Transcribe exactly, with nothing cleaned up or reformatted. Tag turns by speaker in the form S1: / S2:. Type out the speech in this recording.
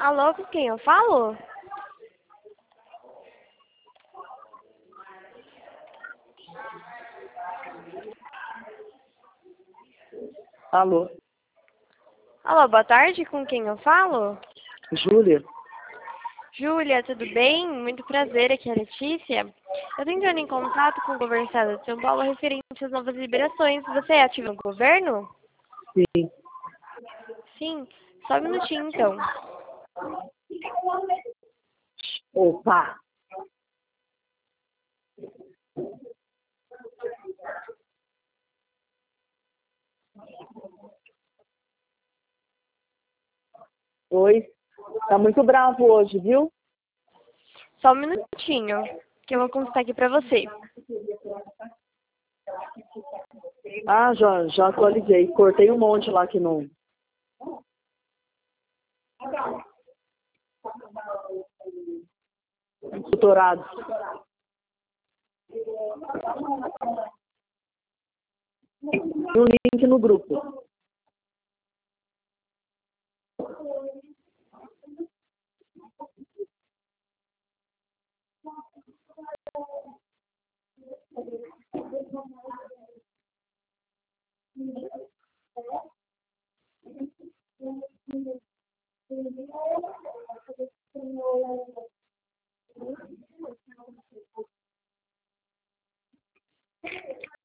S1: Alô, com quem eu falo?
S2: Alô,
S1: Alô, boa tarde, com quem eu falo?
S2: Júlia?
S1: Júlia, tudo bem? Muito prazer, aqui é a Letícia. Eu tô entrando em contato com o governo do estado de São Paulo referente às novas liberações. Você é ativo no governo?
S2: Sim.
S1: Sim, só um minutinho então.
S2: Opa! Oi. Tá muito bravo hoje, viu?
S1: Só um minutinho, que eu vou consultar aqui pra você.
S2: Ah, já, já atualizei. Cortei um monte lá que não. Doutorado. E um link no grupo.